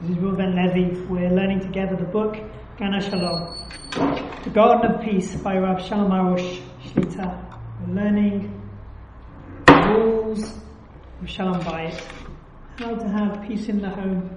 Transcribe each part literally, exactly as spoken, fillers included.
This is Reuven Levi. We're learning together the book Gan HaShalom, The Garden of Peace by Rav Shalom Arush Shlita. We're learning the rules of Shalom Bayit, how to have peace in the home,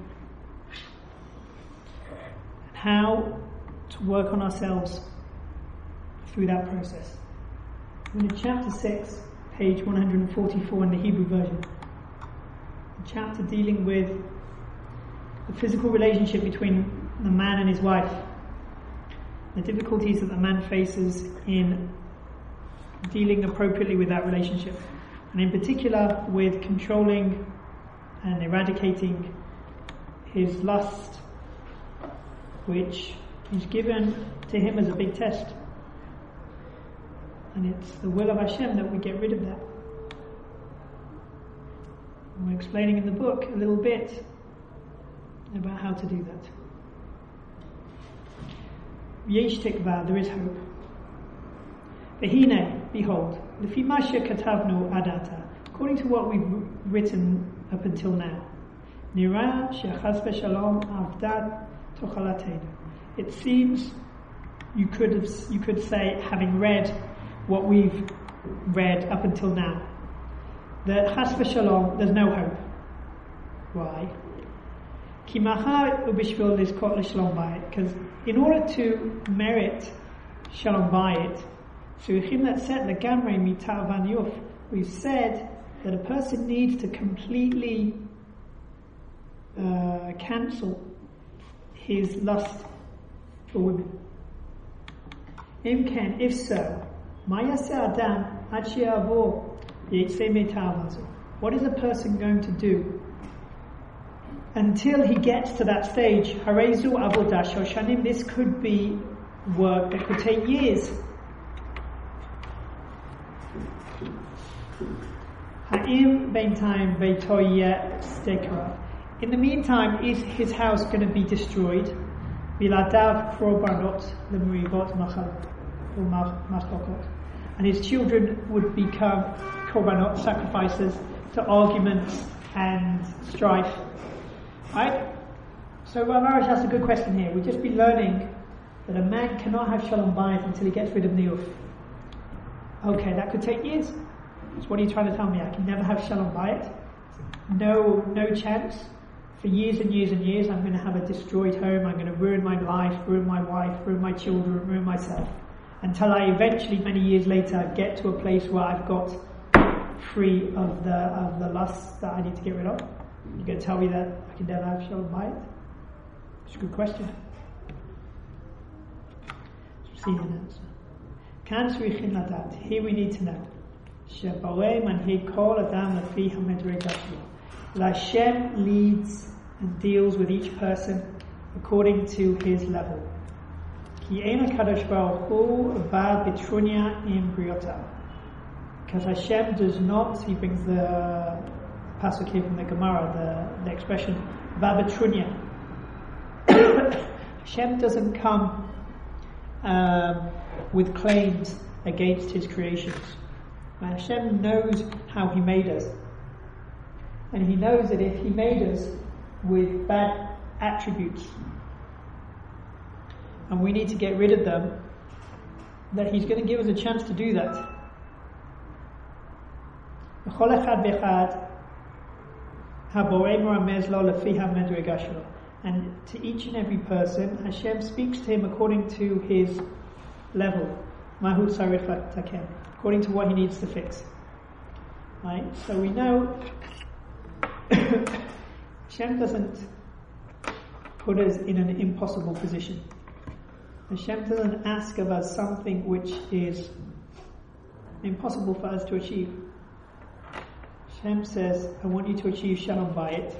and how to work on ourselves through that process. We're in chapter six, page one hundred forty-four in the Hebrew version. A chapter dealing with the physical relationship between the man and his wife, the difficulties that the man faces in dealing appropriately with that relationship, and in particular with controlling and eradicating his lust, which is given to him as a big test. And it's the will of Hashem that we get rid of that. And we're explaining in the book a little bit about how to do that. Yesh tikva, there is hope. V'hine, behold, lefi ma shekatavnu adata, according to what we've written up until now. Nira shechaz v'shalom avdat tochalatenu. It seems you could have, you could say, having read what we've read up until now, that chas v'shalom, there's no hope. Why? Because in order to merit Shalom Bayit, we've said that a person needs to completely uh, cancel his lust for women. Imken, if so, what is a person going to do until he gets to that stage? Harezu avodah shoshanim. This could be work that could take years. Ha'im beintayim beito yeh stekara. In the meantime, is his house going to be destroyed? Biladav korbanot lemuribot machlokot, and his children would become korbanot, sacrifices to arguments and strife. Right? So Rav Arush asked a good question here. We've just been learning that a man cannot have Shalom Bayit until he gets rid of Niyuf. Okay, that could take years. So what are you trying to tell me? I can never have Shalom Bayit? No, no chance. For years and years and years, I'm going to have a destroyed home. I'm going to ruin my life, ruin my wife, ruin my children, ruin myself. Until I eventually, many years later, get to a place where I've got free of the of the lusts that I need to get rid of. You're going to tell me that I can never have Shalom Bayit? It's a good question. Let's see an answer. Kan tzrichin ladat. Here we need to know. Shebarei manhig kol adam lefi hamedregah shelo. That Hashem leads and deals with each person according to his level. Ki ein HaKadosh Baruch Hu va bitrunya im briotav. Because Hashem does not, he brings the pasuk here from the Gemara, the, the expression Vabatrunya. Hashem doesn't come um, with claims against his creations. But Hashem knows how he made us, and he knows that if he made us with bad attributes and we need to get rid of them, that he's going to give us a chance to do that. And to each and every person, Hashem speaks to him according to his level, according to what he needs to fix. Right? So we know Hashem doesn't put us in an impossible position. Hashem doesn't ask of us something which is impossible for us to achieve. Hashem says, I want you to achieve Shalom Bayit.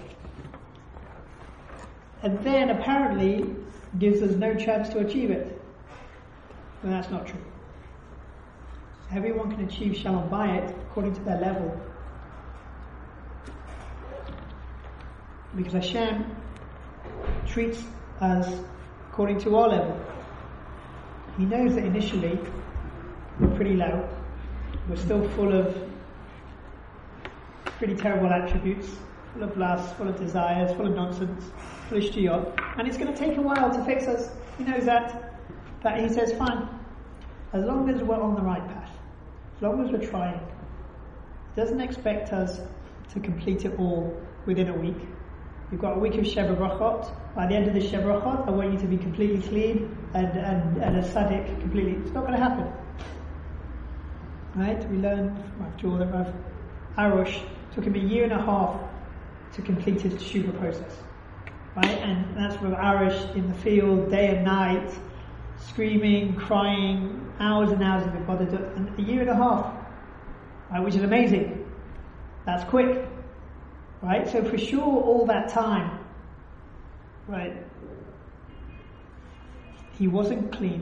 And then apparently gives us no chance to achieve it. But that's not true. Everyone can achieve Shalom Bayit according to their level. Because Hashem treats us according to our level. He knows that initially we're pretty low. We're still full of pretty terrible attributes. full of lust, full of desires, full of nonsense, full of shtiyot, and it's going to take a while to fix us. He knows that, that he says, fine, as long as we're on the right path, as long as we're trying. He doesn't expect us to complete it all within a week. You've got a week of Sheva Brachot. By the end of the Sheva Brachot, I want you to be completely clean and, and, and a tzaddik completely. It's not going to happen. Right? We learned from Rav Jordan, Rav Arush, took him a year and a half to complete his Teshuvah process. Right? And that's Rav Arush in the field, day and night, screaming, crying, hours and hours of ibadah, and a year and a half. Right? Which is amazing. That's quick. Right? So for sure, all that time, right, he wasn't clean.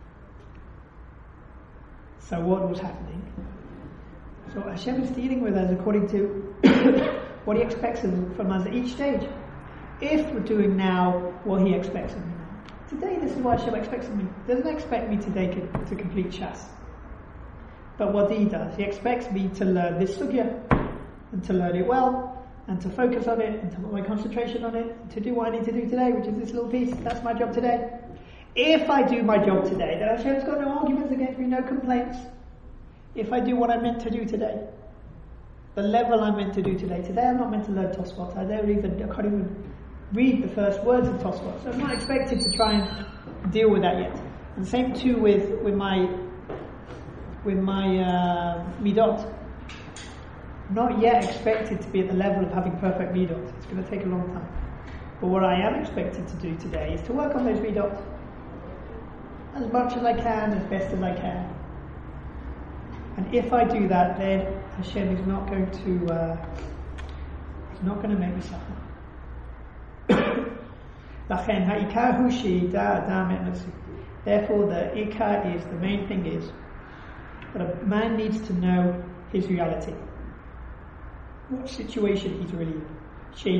So what was happening? So Hashem is dealing with us according to what He expects from us at each stage. If we're doing now what He expects of me now. Today, this is what Hashem expects of me. He doesn't expect me today to, to complete Shas. But what He does, He expects me to learn this sugya, and to learn it well, and to focus on it, and to put my concentration on it, and to do what I need to do today, which is this little piece. That's my job today. If I do my job today, then Hashem's got no arguments against me, no complaints. If I do what I'm meant to do today, the level I'm meant to do today. Today I'm not meant to learn Tosfot. I don't even, I can't even read the first words of Tosfot. So I'm not expected to try and deal with that yet. And same too with, with my, with my uh, midot. Not yet expected to be at the level of having perfect midot. It's going to take a long time. But what I am expected to do today is to work on those midot as much as I can, as best as I can. And if I do that, then Hashem is not going to uh, He's not going to make me suffer. Therefore, the ikar is, the main thing is that a man needs to know his reality. What situation he's really in. He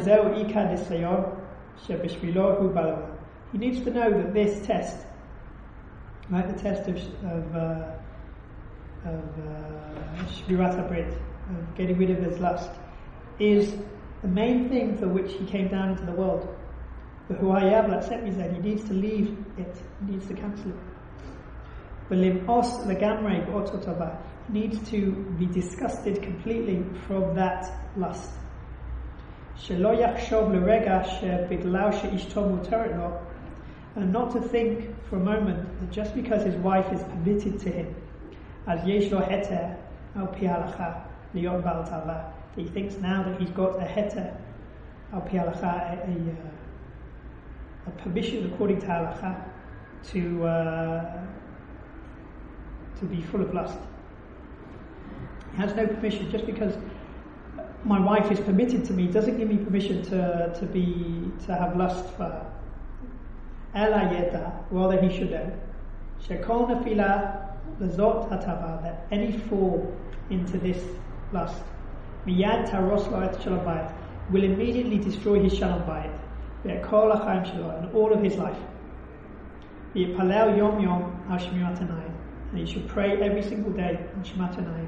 needs to know that this test, like the test of of uh, of Shmirat HaBrit, of getting rid of his lust, is the main thing for which he came down into the world. But who I am, like Seppi said, he needs to leave it, he needs to cancel it. But lim'os legamrei b'ototava, needs to be disgusted completely from that lust. Shelo yachshov l'rega shebiglau she'ishto muteret lo, and not to think for a moment that just because his wife is permitted to him, as yesh lo heter al pi halacha liot ba'al tava, that he thinks now that he's got a heter al pi halacha, a, a, a permission according to halacha to uh, to be full of lust. He has no permission. Just because my wife is permitted to me doesn't give me permission to to be to have lust for her. Ela yeda, rather he should know. Shekol nefila lezot hatava, that any fall into this lust, miyad taros lo et shalom bayit, will immediately destroy his shalom bayit, ve'kol ha'chaim shelo, and all of his life. V'yipalel yom yom al shmirat hanayim, and he should pray every single day on shmirat hanayim.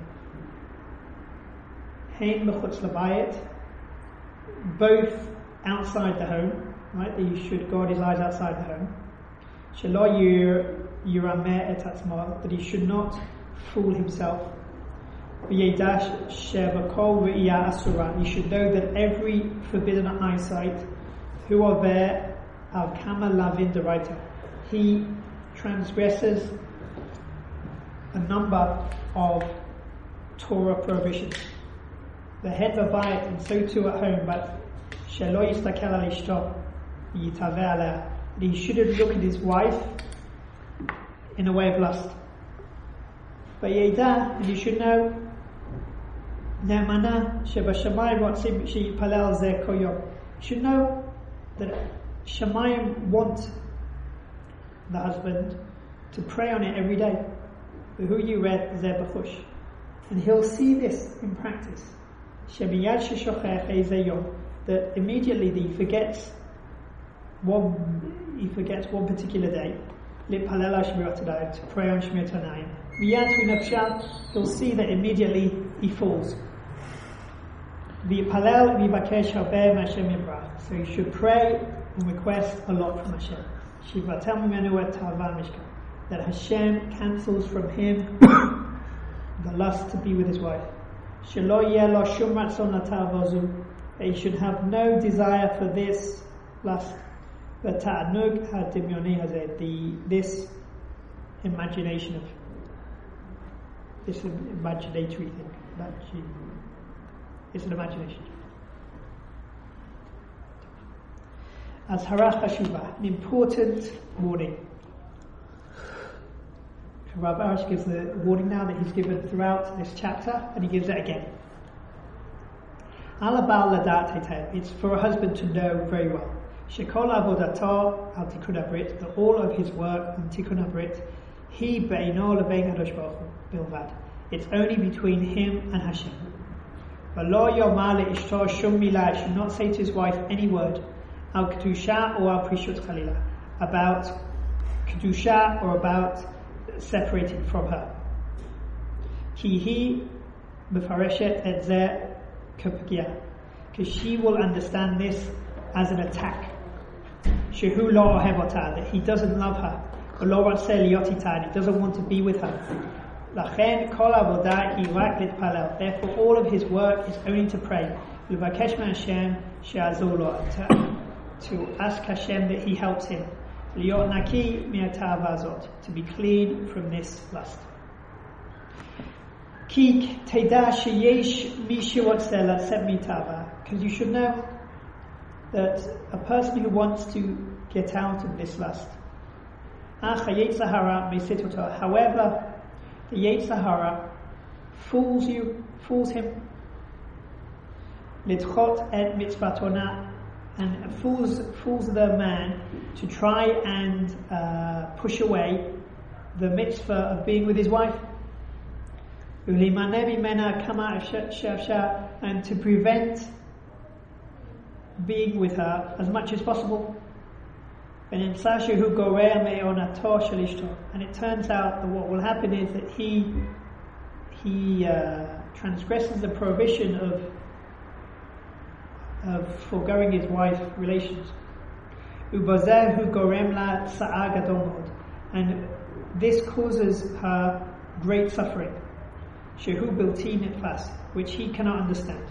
Hein b'chutz labayit, both outside the home, right? That he should guard his eyes outside the home. Shelo yirameh et atzmo, that he should not fool himself. V'yedash shebakol v'iyah asura, he should know that every forbidden eyesight, who are there, al kama lavin deraita, he transgresses a number of Torah prohibitions. The head of bayit, and so too at home, but shelo yistakel al ishto yitaveh aleh, he shouldn't look at his wife in a way of lust. But Yedah, and you should know, Ne'emana shebashamayim rotzim sheyipalel zeh kol yom. You should know that Shamayim want the husband to pray on it every day. But who you read zeh b'chush, and he'll see this in practice. Shemiyad sheshochech ezeh yom, that immediately he forgets one, he forgets one particular day. L'palel al shmirat hanayim, to pray on shmirat hanayim. Miyad hu nafshah, he'll see that immediately he falls. V'yipalel v'yivakesh harbeh m'Hashem yirach. So you should pray and request a lot from Hashem. Shivatel mimenu et ta'ava mishkan. That Hashem cancels from him the lust to be with his wife. Shelo yeh lo shum ratzon lata'ava zu. That he should have no desire for this lust. V'ta'anug ha'dimyoni hazeh. The this imagination of this imaginatory thing. It's an imagination. As Harach Hashuva, an important warning. Rav Arush gives the warning now that he's given throughout this chapter, and he gives it again. Alabal ladat hetev. It's for a husband to know very well. Shekol avodato al tikkun habrit. That all of his work on tikkun habrit, he beino levein kadosh baruch hu bilvad. It's only between him and Hashem. V'lo yomar le'ishto shum milah. Should not say to his wife any word al kedusha or al prishut chalila, about kedusha or about separating from her. Ki hi mefareshet et zeh k'pgia, because she will understand this as an attack. Shehu lo ohev ota, that he doesn't love her. V'lo ratzeh liot ita, and he doesn't want to be with her. Lachen kol avodah hi rak litpalel. Therefore, all of his work is only to pray. L'vakesh me'Hashem she'azor lo, to ask Hashem that he helps him. Liot naki mi'atava zot, to be clean from this lust. Ki teda sheyesh mishu rotzeh latzet mitava, because you should know that a person who wants to get out of this lust. However, the Yetzer Hara fools you, fools him. Lidchot et mitzvatona, and fools fools the man to try and uh, push away the mitzvah of being with his wife. And to prevent being with her as much as possible. And it turns out that what will happen is that he he uh, transgresses the prohibition of of foregoing his wife relations. And this causes her great suffering, which he cannot understand.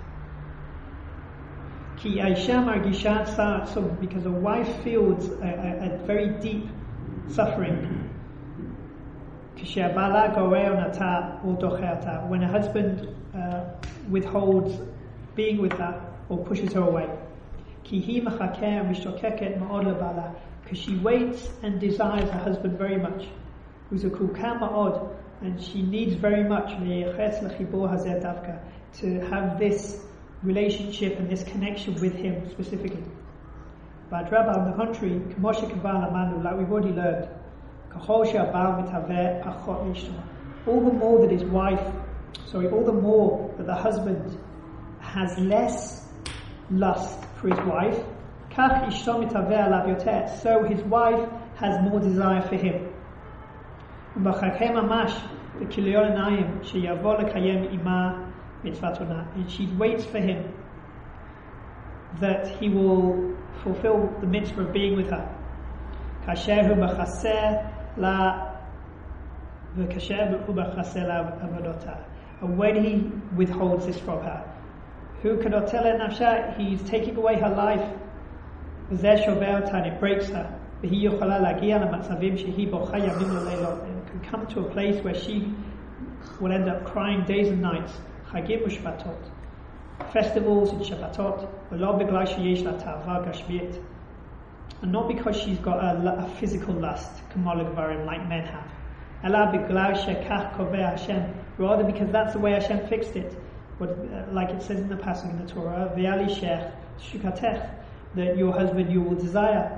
Because a wife feels a, a, a very deep suffering when a husband uh, withholds being with her or pushes her away. Because she waits and desires her husband very much, and she needs very much to have this relationship and this connection with him specifically. But Rabbi, on the contrary, like we've already learned, all the more that his wife, sorry, all the more that the husband has less lust for his wife, so his wife has more desire for him. And she waits for him that he will fulfill the mitzvah of being with her. And when he withholds this from her, who cannot tell it nafsha, he's taking away her life, and it breaks her. And can come to a place where she will end up crying days and nights. Chagim u'shvatot, festivals and Shabbatot, and not because she's got a, a physical lust, like men have, rather because that's the way Hashem fixed it. What, uh, like it says in the passage in the Torah, that your husband you will desire.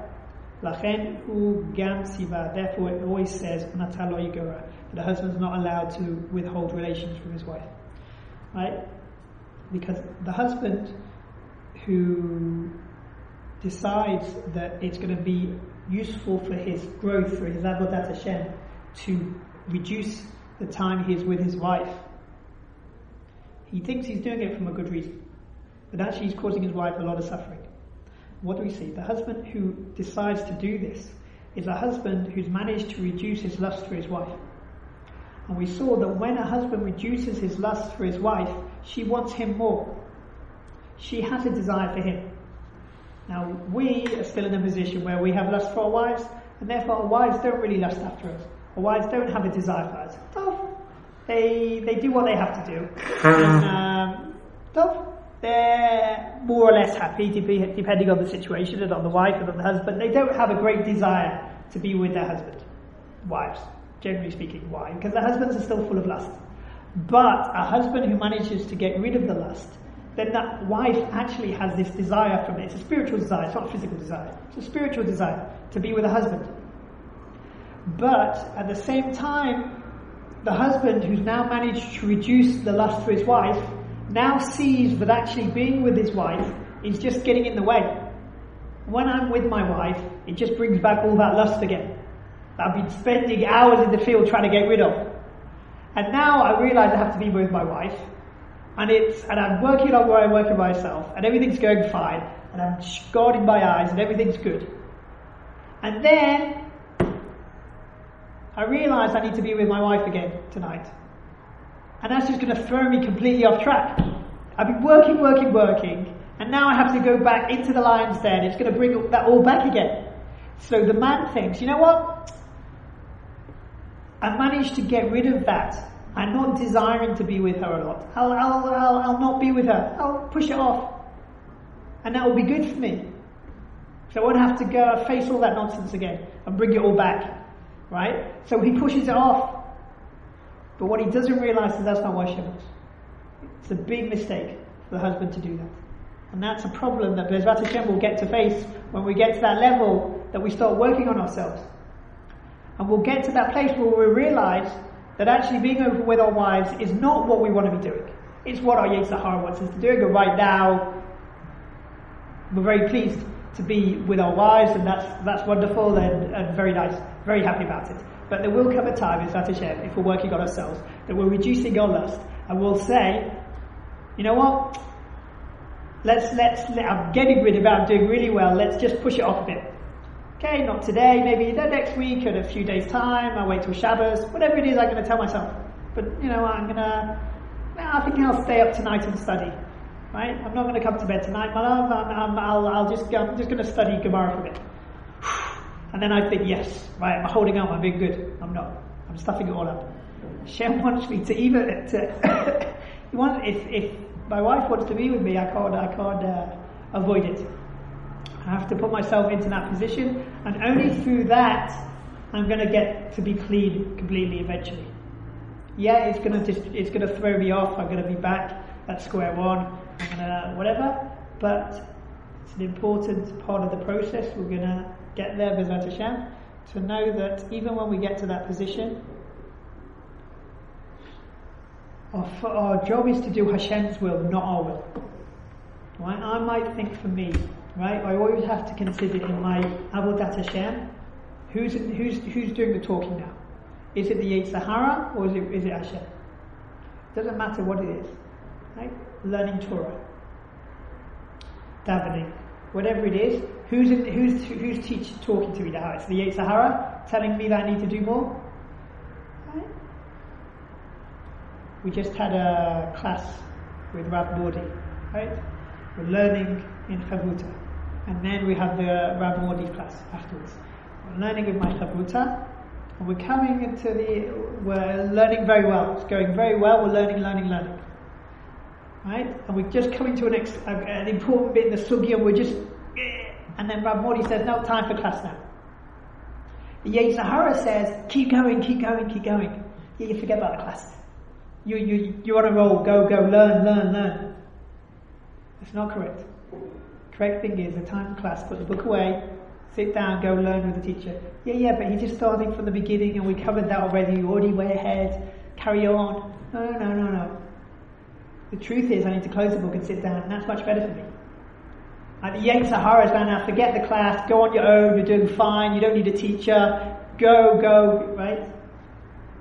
Therefore it always says that the husband's not allowed to withhold relations from his wife. Right? Because the husband who decides that it's going to be useful for his growth, for his avodat Hashem, to reduce the time he is with his wife, he thinks he's doing it from a good reason. but actually he's causing his wife a lot of suffering. What do we see? The husband who decides to do this is a husband who's managed to reduce his lust for his wife. And we saw that when a husband reduces his lust for his wife, she wants him more. She has a desire for him. Now, we are still in a position where we have lust for our wives, and therefore our wives don't really lust after us. Our wives don't have a desire for us. So they they do what they have to do. And, um, so they're more or less happy, depending on the situation and on the wife and on the husband. They don't have a great desire to be with their husband. Wives, generally speaking. Why? Because their husbands are still full of lust. But a husband who manages to get rid of the lust, then that wife actually has this desire from it. It's a spiritual desire, it's not a physical desire. It's a spiritual desire to be with a husband. But at the same time, the husband who's now managed to reduce the lust for his wife now sees that actually being with his wife is just getting in the way. When I'm with my wife, it just brings back all that lust again that I've been spending hours in the field trying to get rid of. And now I realise I have to be with my wife, and it's and I'm working on where I'm working myself, and everything's going fine, and I'm guarding my eyes, and everything's good. And then I realise I need to be with my wife again tonight. And that's just going to throw me completely off track. I've been working, working, working, and now I have to go back into the lion's den. It's going to bring that all back again. So the man thinks, you know what? I managed to get rid of that. I'm not desiring to be with her a lot. I'll, I'll, I'll, I'll not be with her. I'll push it off. And that will be good for me. So I won't have to go face all that nonsense again and bring it all back. Right? So he pushes it off. But what he doesn't realise is that's not what Hashem wants. It's a big mistake for the husband to do that. And that's a problem that Bezrat Hashem will get to face when we get to that level that we start working on ourselves. And we'll get to that place where we realise that actually being over with our wives is not what we want to be doing. It's what our Yetzer Hara wants us to do. And right now, we're very pleased to be with our wives, and that's that's wonderful and, and very nice. Very happy about it. But there will come a time, Bezrat Hashem, if we're working on ourselves, that we're reducing our lust, and we'll say, you know what? Let's let's. Let, I'm getting rid of it. I'm doing really well. Let's just push it off a bit. Okay, not today. Maybe the next week, in a few days' time. I'll wait till Shabbos. Whatever it is, I'm going to tell myself. But you know, I'm going to. I think I'll stay up tonight and study. Right? I'm not going to come to bed tonight, my love. I'm, I'm, I'll, I'll just. I'm just going to study Gemara for a bit. And then I think, yes, right, I'm holding on, I'm being good. I'm not. I'm stuffing it all up. Hashem wants me to even to. He wants, if if my wife wants to be with me, I can't I can't uh, avoid it. I have to put myself into that position, and only through that I'm going to get to be clean completely eventually. Yeah, it's going to just it's going to throw me off. I'm going to be back at square one. I'm going to whatever, but it's an important part of the process. We're going to get there, Bezrat Hashem, to know that even when we get to that position, our, our job is to do Hashem's will, not our will. Right? I might think for me, right? I always have to consider in my Avodat Hashem, who's who's who's doing the talking now? Is it the Yetzer Hara or is it is it Hashem? Doesn't matter what it is, right? Learning Torah, davening, whatever it is. Who's in, who's who's teaching, talking to me now? It's the Yetzer Hara telling me that I need to do more. Right? We just had a class with Rav Mordi, right? We're learning in Chavruta, and then we have the Rav Mordi class afterwards. We're learning with my Chavruta, and we're coming into the. We're learning very well. It's going very well. We're learning, learning, learning. Right? And we're just coming to an, ex, an important bit in the sugya. We're just. And then Rav Mordi says, no, time for class now. The Yetzer Hara says, keep going, keep going, keep going. Yeah, you forget about the class. You, you, you're on a roll, go, go, learn, learn, learn. That's not correct. Correct thing is, the time for class, put the book away, sit down, go learn with the teacher. Yeah, yeah, but he's just starting from the beginning and we covered that already, you're already way ahead, carry on. No, no, no, no. The truth is, I need to close the book and sit down, and that's much better for me. Like the Yetzer Hara is now, forget the class, go on your own, you're doing fine, you don't need a teacher, go, go, right?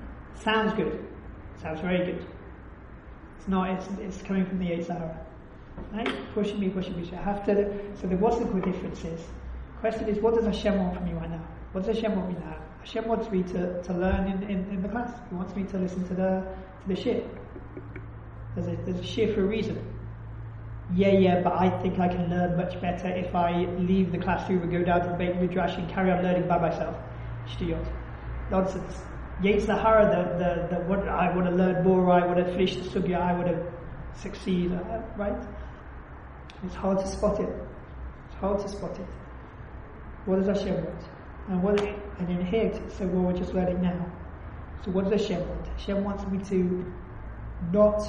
Sounds good. Sounds very good. It's not, it's, it's coming from the Yetzer Hara. Right? Pushing me, pushing me. So I have to. So then, what's the good differences? Question is, what does Hashem want from me right now? What does Hashem want me to have? Hashem wants me to, to learn in, in, in the class. He wants me to listen to the to the shir. There's a there's a shir for a reason. Yeah, yeah, but I think I can learn much better if I leave the classroom and go down to the Beit Midrash and carry on learning by myself. Shtuyot. Nonsense. Yetzer hara, the, the, the what I want to learn more, I want to finish the sugya, I want to succeed, uh, right? It's hard to spot it. It's hard to spot it. What does Hashem want? And what? And in here, so well, we're just learning now. So what does Hashem want? Hashem wants me to not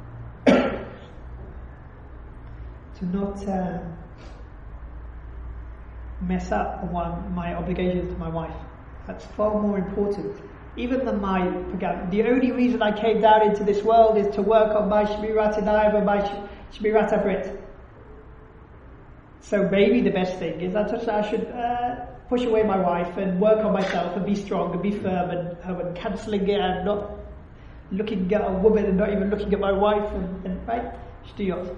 to not uh, mess up on my obligations to my wife. That's far more important. Even than my, the only reason I came down into this world is to work on my Shmirat Einayim and my Shmirat HaBrit. So maybe the best thing is that I should uh, push away my wife and work on myself and be strong and be firm and, and cancelling it and not looking at a woman and not even looking at my wife and, and right? Shtuyot.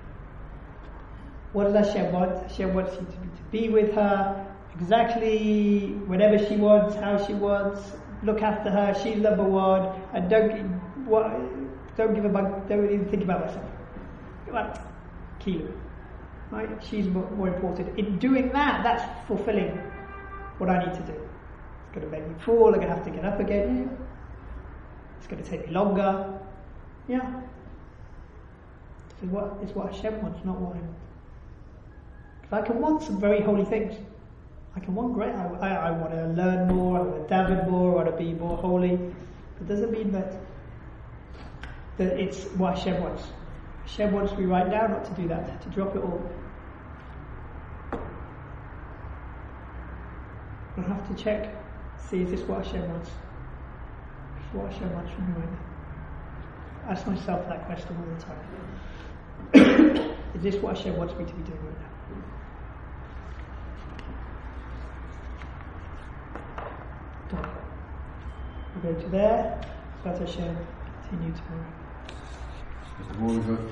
What does Hashem want? Hashem wants you to be, to be with her exactly whenever she wants, how she wants. Look after her. She's number one, and don't what, don't give a bug. Don't even think about myself. Right, kilo. Right, she's more, more important. In doing that, that's fulfilling what I need to do. It's going to make me fall. I'm going to have to get up again. Yeah. It's going to take me longer. Yeah. So what is what Hashem wants, not what I want. If I can want some very holy things, I can want great. I, I, I want to learn more. I want to daven more. I want to be more holy. It doesn't mean that that it's what Hashem wants. Hashem wants me right now not to do that, to drop it all. I have to check, see is this what Hashem wants? Is this what Hashem wants from me right now? Ask myself that question all the time. Is this what Hashem wants me to be doing right now? We'll go to there. Let Hashem continue tomorrow.